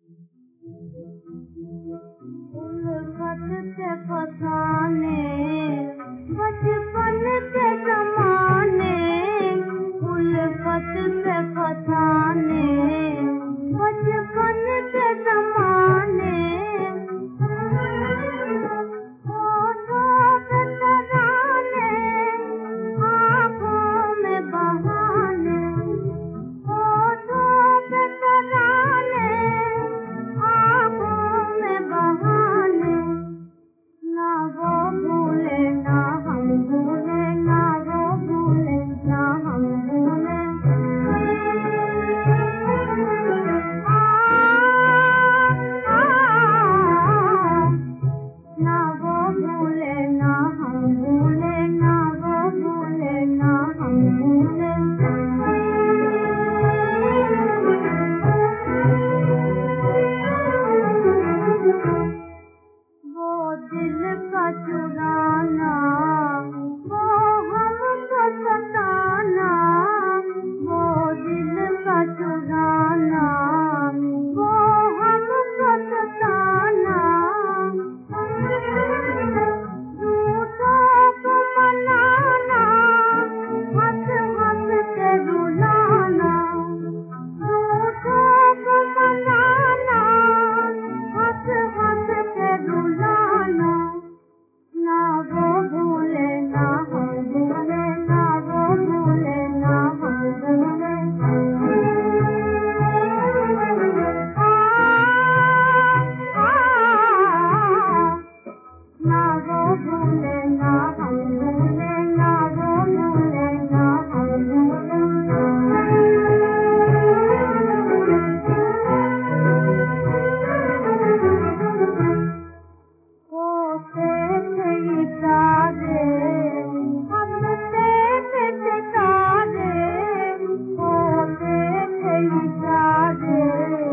उल्फत के फसाने बचपन के ज़माने, उल्फत के फसाने बचपन के ज़माने, होठों पे तराने आँखों में बहाने, होठों पे तराने आँखों में बहाने, ना वो भूले ना हम भूले, ना वो भूले ना हम भूले। ना वो भूले ना हम भूले, ना वो भूले ना हम भूले। वो दिल का चुराना, वो हमको सताना, वो दिल का चुराना, वो हमको सताना, झूठों को मनाना, हंस हंस के रुलाना, झूठों को मनाना, हंस हंस के रुलाना, ना वो भूले ना हम भूले, ना वो भूले ना हम भूले। ना वो भूले ना हम भूले, ना वो भूले ना हम भूले। होते थे इशारे हंसते थे सितारे, होते थे इशारे